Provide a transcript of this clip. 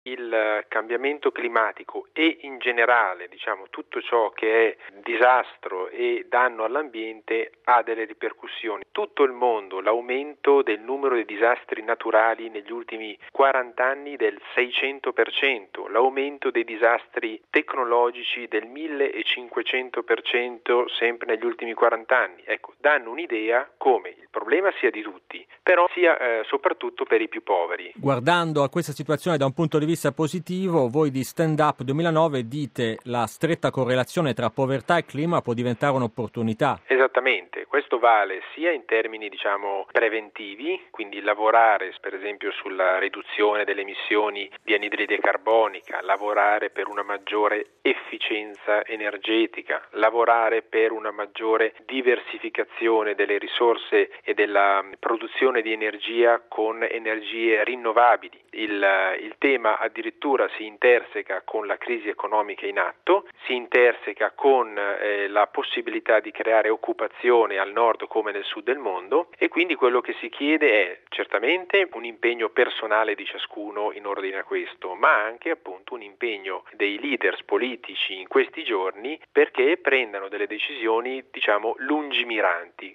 Il cambiamento climatico e in generale, tutto ciò che è disastro e danno all'ambiente ha delle ripercussioni. Tutto il mondo, l'aumento del numero di disastri naturali negli ultimi 40 anni del 600%, l'aumento dei disastri tecnologici del 1500% sempre negli ultimi 40 anni. Ecco, danno un'idea come il problema sia di tutti, però sia soprattutto per i più poveri. Guardando a questa situazione da un punto di vista positivo, voi di Stand Up 2009 dite la stretta correlazione tra povertà e clima può diventare un'opportunità. Esattamente, questo vale sia in termini preventivi, quindi lavorare per esempio sulla riduzione delle emissioni di anidride carbonica, lavorare per una maggiore efficienza energetica, lavorare per una maggiore diversificazione delle risorse e della produzione di energia con energie rinnovabili. Il tema addirittura si interseca con la crisi economica in atto, si interseca con la possibilità di creare occupazione al nord come nel sud del mondo, e quindi quello che si chiede è certamente un impegno personale di ciascuno in ordine a questo, ma anche appunto un impegno dei leaders politici in questi giorni perché prendano delle decisioni lungimiranti.